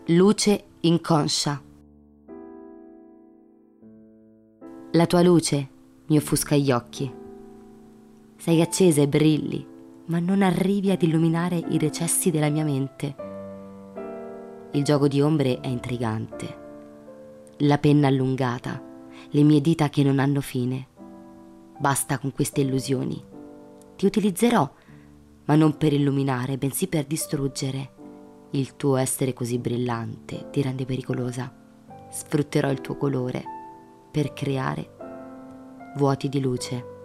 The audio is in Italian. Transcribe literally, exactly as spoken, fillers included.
Luce inconscia. La tua luce mi offusca gli occhi. Sei accesa e brilli, ma non arrivi ad illuminare i recessi della mia mente. Il gioco di ombre è intrigante. La penna allungata, le mie dita che non hanno fine. Basta con queste illusioni. Ti utilizzerò, ma non per illuminare, bensì per distruggere. Il tuo essere così brillante ti rende pericolosa. Sfrutterò il tuo colore per creare vuoti di luce.